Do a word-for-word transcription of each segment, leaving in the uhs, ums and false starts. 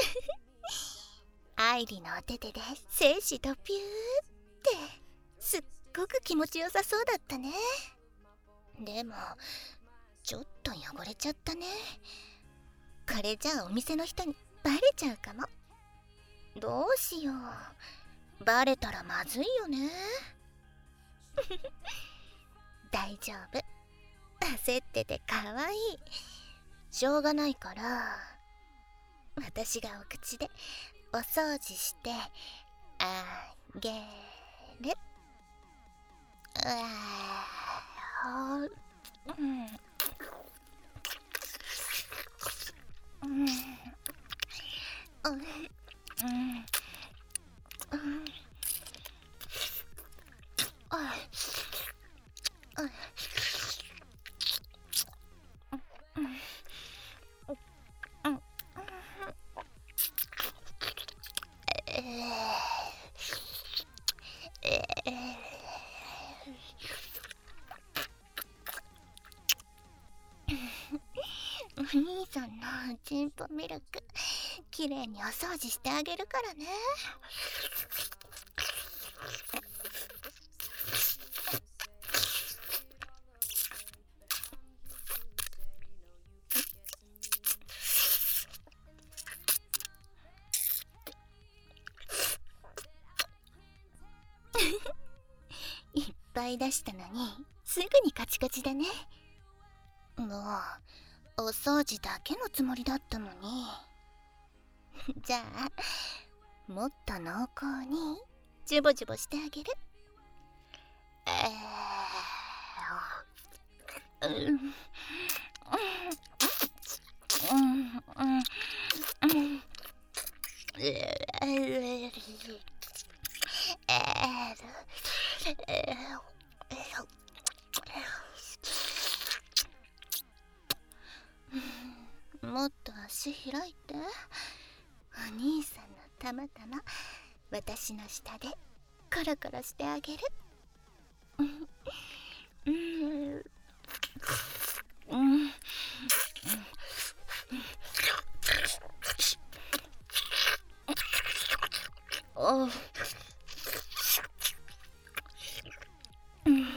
愛理のお手手で精子とピューってすっごく気持ちよさそうだったね。でもちょっと汚れちゃったね。これじゃあお店の人にバレちゃうかも。どうしよう、バレたらまずいよね。大丈夫、焦っててかわいい。しょうがないから私がお口でお掃除してあげる。うわー、うんうんうんうんああお兄さんのチンポミルクきれいにお掃除してあげるからね。いっぱい出したのにすぐにカチカチだね。もうお掃除だけのつもりだったのに。じゃあもっと濃厚にジュボジュボしてあげる。えー、うんうんうんうんえーもっと足開いて。お兄さんのたまたま私の下でコロコロしてあげる。うんうんうんおううんうん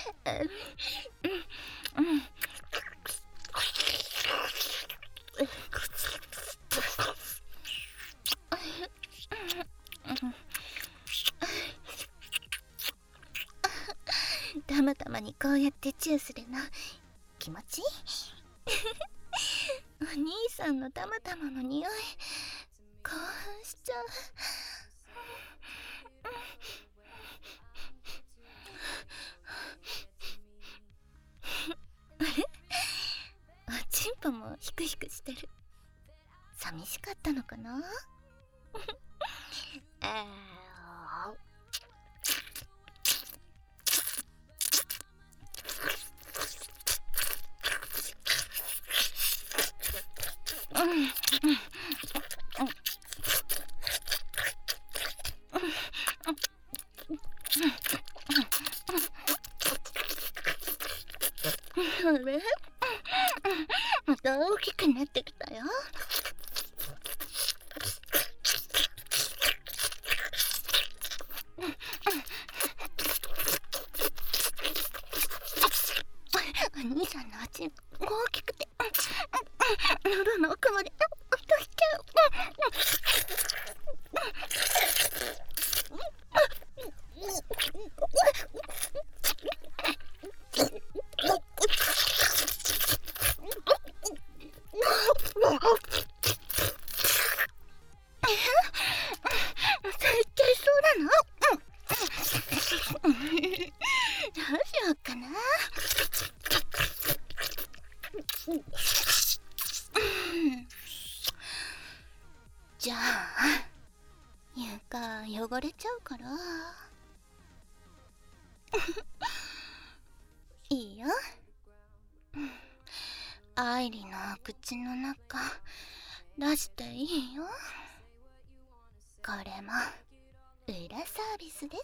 たまたまにこうやってチューするの気持ちいい。お兄さんのたまたまの匂い興奮しちゃう。あれ、おちんぽもヒクヒクしてる。寂しかったのかな。あーうんうんあれ、また大きくなってきたよ。お兄さんのおちんぽ大きくて喉の奥まで落としちゃう。絶対そうなの。どうしようかな。じゃあ床汚れちゃうからいいよ。愛理の口の中出していいよ。これも裏サービスです。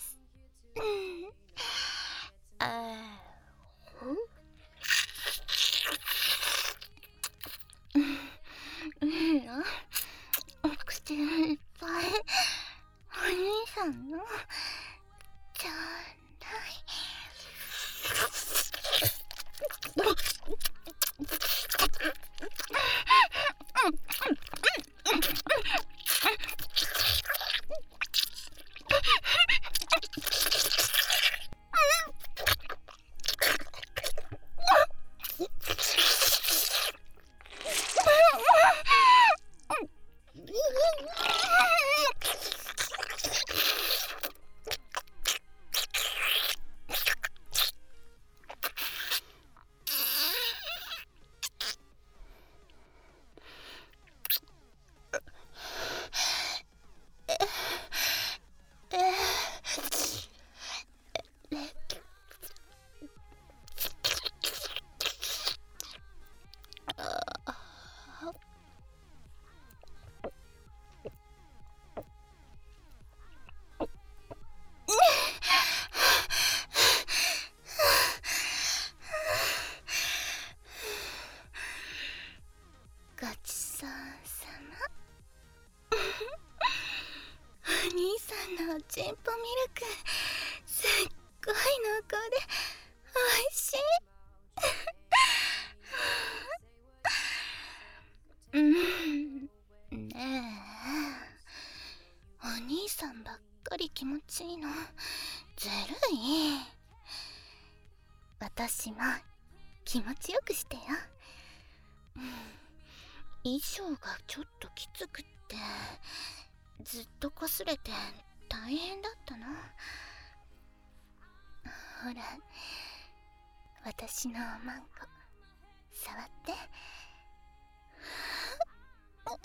あーいいよ。お口さんのちょうだい。ごちそうさま。お兄さんのおちんぽミルクすっごい濃厚でおいしい。うんねえ、お兄さんばっかり気持ちいいのずるい。私も気持ちよくしてよ。衣装がちょっときつくってずっとこすれて大変だったの。ほら、私のおまんこ触って。ほ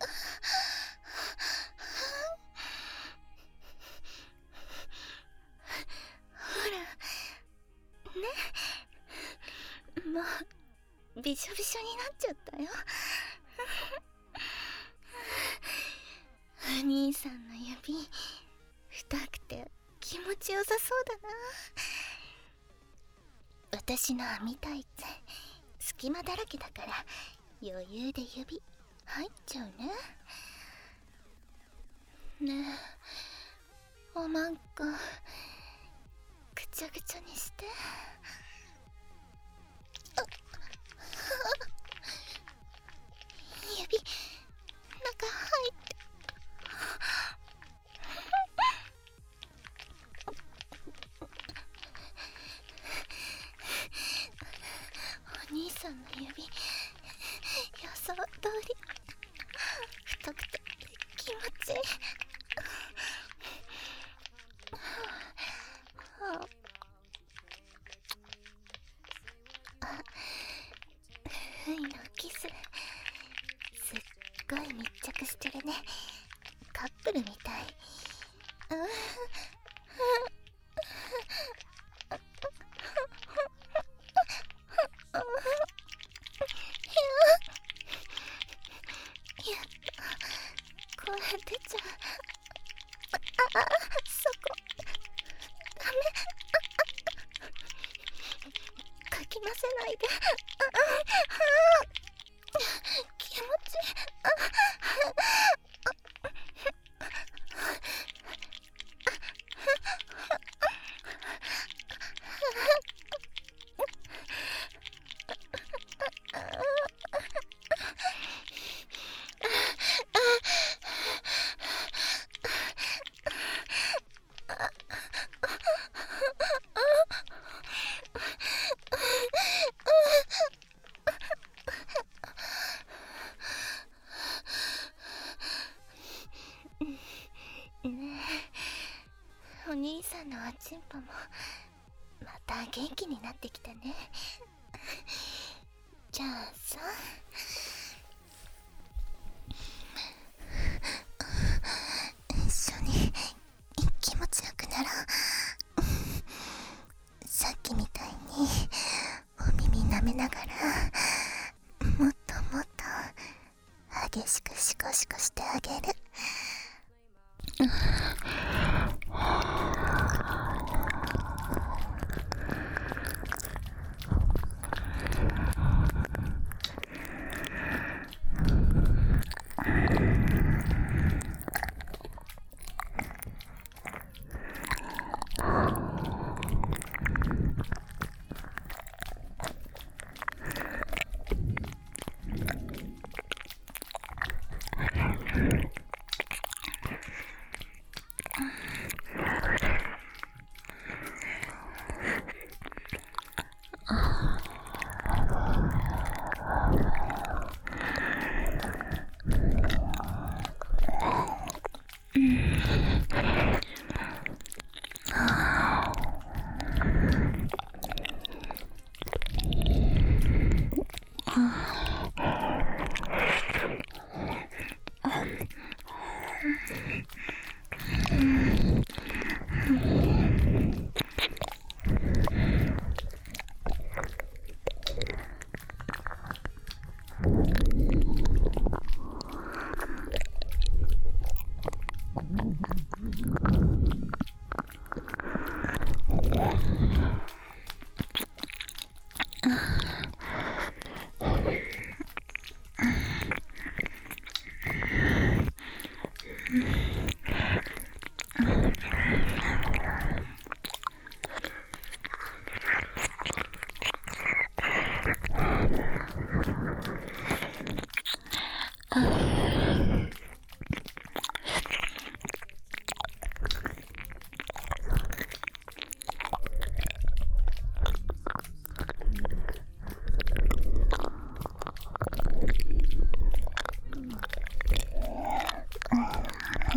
らね、もうびしょびしょになっちゃったよ。お兄さんの指太くて気持ちよさそうだな。私の網タイツ隙間だらけだから余裕で指入っちゃうね。ねえ、おまんこぐちゃぐちゃにして。指中入って。お兄さんの指予想通り太くて気持ちいい。あ、ふいのキスすっごい密着してるね。カップルみたい。これ出ちゃう。ああ、そこダメ。かき混ぜないで。気持ちいい。お兄さんのおちんぽもまた元気になってきたね。じゃあさ、一緒に気持ちよくなろう。さっきみたいにお耳舐めながらもっともっと激しくシコシコしてあげる。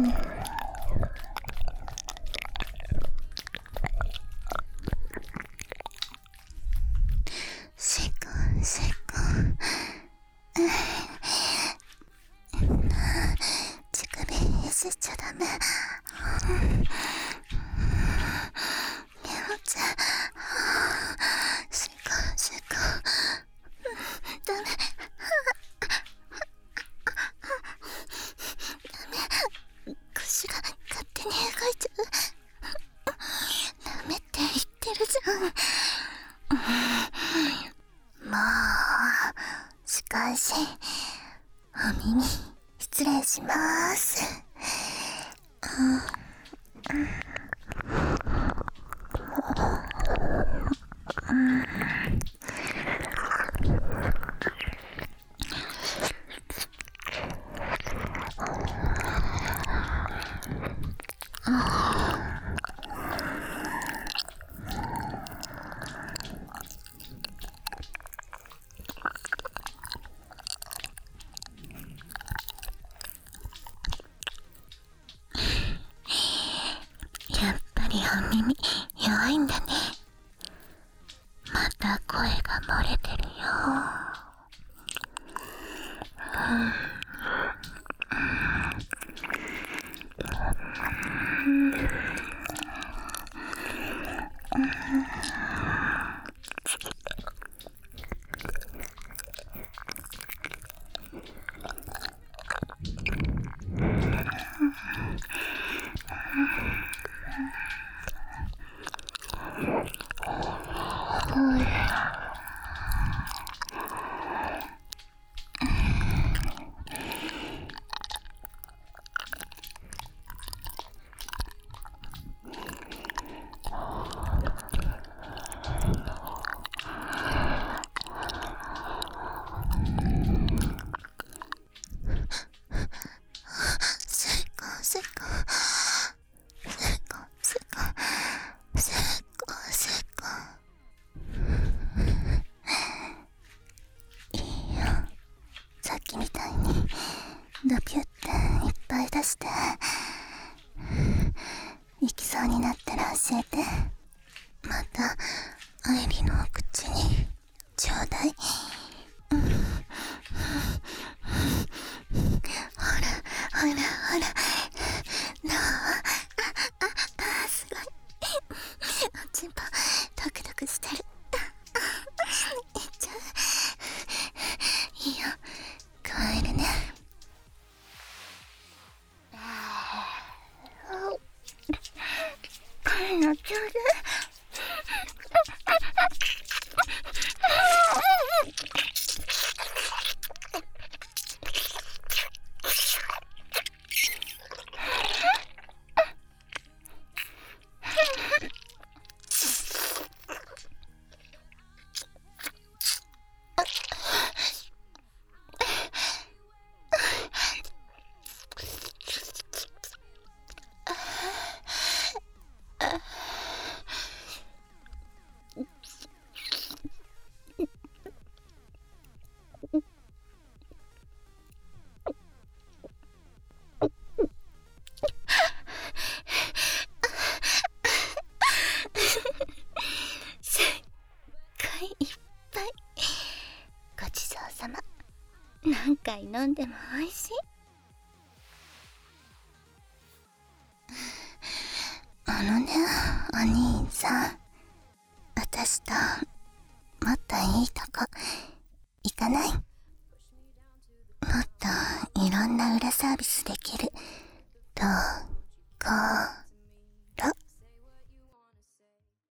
せこせこ、乳首いじっちゃダメ。気持ちせこせこ、ダメダメ、腰が勝手に動いちゃう。ダメって言ってるじゃん。もうしかしお耳失礼します。やっぱりお耳弱いんだね。また声が漏れてるよ。せこせこせこせこせこせこ、いいよ、さっきみたいにドピュっていっぱい出して。行きそうになったら教えて。また愛理のお口にちょうだい。うん、ほらほらほら、なあ、ああ、すごい。おちんぽドクドクしてる。いっちゃう。いいよ、加えるね。これのちょうだい。すっごいいっぱい。ごちそうさま。何回飲んでもおいしい。あのね、お兄さん、私ともっといいとこ行かない？もっといろんな裏サービスできるとこ